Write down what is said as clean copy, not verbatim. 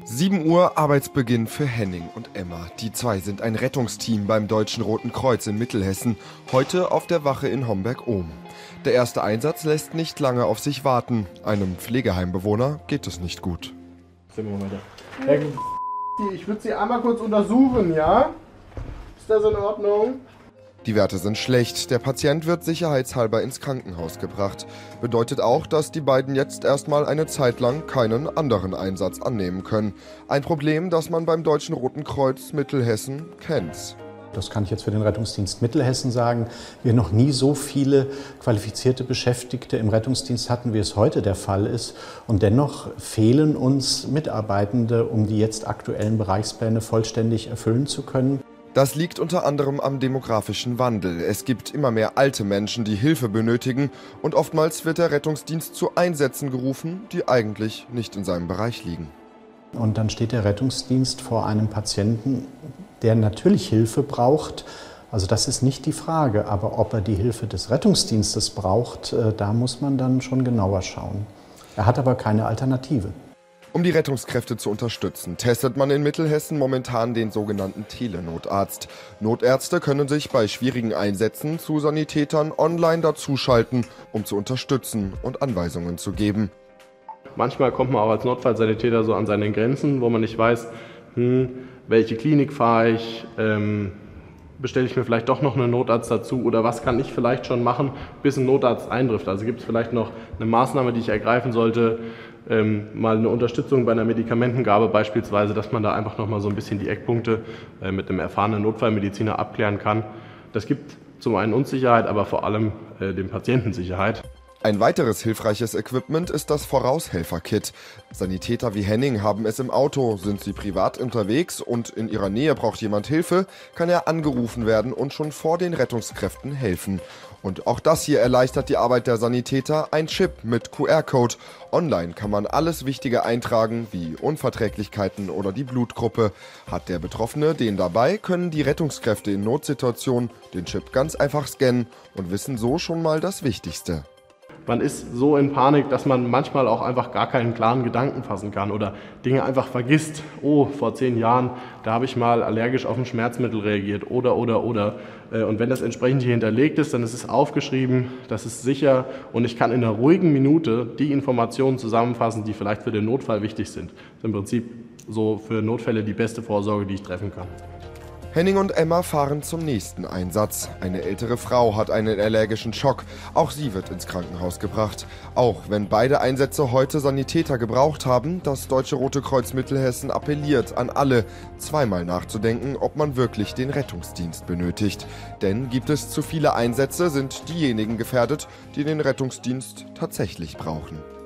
7 Uhr Arbeitsbeginn für Henning und Emma. Die zwei sind ein Rettungsteam beim Deutschen Roten Kreuz in Mittelhessen, heute auf der Wache in Homberg-Ohm. Der erste Einsatz lässt nicht lange auf sich warten. Einem Pflegeheimbewohner geht es nicht gut. Ich würde Sie einmal kurz untersuchen, ja? Ist das in Ordnung? Die Werte sind schlecht. Der Patient wird sicherheitshalber ins Krankenhaus gebracht. Bedeutet auch, dass die beiden jetzt erstmal eine Zeit lang keinen anderen Einsatz annehmen können. Ein Problem, das man beim Deutschen Roten Kreuz Mittelhessen kennt. Das kann ich jetzt für den Rettungsdienst Mittelhessen sagen. Wir noch nie so viele qualifizierte Beschäftigte im Rettungsdienst hatten, wie es heute der Fall ist. Und dennoch fehlen uns Mitarbeitende, um die jetzt aktuellen Bereichspläne vollständig erfüllen zu können. Das liegt unter anderem am demografischen Wandel. Es gibt immer mehr alte Menschen, die Hilfe benötigen, und oftmals wird der Rettungsdienst zu Einsätzen gerufen, die eigentlich nicht in seinem Bereich liegen. Und dann steht der Rettungsdienst vor einem Patienten, der natürlich Hilfe braucht. Also das ist nicht die Frage, aber ob er die Hilfe des Rettungsdienstes braucht, da muss man dann schon genauer schauen. Er hat aber keine Alternative. Um die Rettungskräfte zu unterstützen, testet man in Mittelhessen momentan den sogenannten Telenotarzt. Notärzte können sich bei schwierigen Einsätzen zu Sanitätern online dazuschalten, um zu unterstützen und Anweisungen zu geben. Manchmal kommt man auch als Notfallsanitäter so an seine Grenzen, wo man nicht weiß, welche Klinik fahre ich, bestelle ich mir vielleicht doch noch einen Notarzt dazu oder was kann ich vielleicht schon machen, bis ein Notarzt eintrifft. Also gibt es vielleicht noch eine Maßnahme, die ich ergreifen sollte, mal eine Unterstützung bei einer Medikamentengabe beispielsweise, dass man da einfach noch mal so ein bisschen die Eckpunkte mit einem erfahrenen Notfallmediziner abklären kann. Das gibt zum einen Unsicherheit, aber vor allem dem Patienten Sicherheit. Ein weiteres hilfreiches Equipment ist das Voraushelfer-Kit. Sanitäter wie Henning haben es im Auto. Sind sie privat unterwegs und in ihrer Nähe braucht jemand Hilfe, kann er angerufen werden und schon vor den Rettungskräften helfen. Und auch das hier erleichtert die Arbeit der Sanitäter, ein Chip mit QR-Code. Online kann man alles Wichtige eintragen, wie Unverträglichkeiten oder die Blutgruppe. Hat der Betroffene den dabei, können die Rettungskräfte in Notsituationen den Chip ganz einfach scannen und wissen so schon mal das Wichtigste. Man ist so in Panik, dass man manchmal auch einfach gar keinen klaren Gedanken fassen kann oder Dinge einfach vergisst. Oh, vor 10 Jahren, da habe ich mal allergisch auf ein Schmerzmittel reagiert oder. Und wenn das entsprechend hier hinterlegt ist, dann ist es aufgeschrieben, das ist sicher und ich kann in einer ruhigen Minute die Informationen zusammenfassen, die vielleicht für den Notfall wichtig sind. Das ist im Prinzip so für Notfälle die beste Vorsorge, die ich treffen kann. Henning und Emma fahren zum nächsten Einsatz. Eine ältere Frau hat einen allergischen Schock. Auch sie wird ins Krankenhaus gebracht. Auch wenn beide Einsätze heute Sanitäter gebraucht haben, das Deutsche Rote Kreuz Mittelhessen appelliert an alle, zweimal nachzudenken, ob man wirklich den Rettungsdienst benötigt. Denn gibt es zu viele Einsätze, sind diejenigen gefährdet, die den Rettungsdienst tatsächlich brauchen.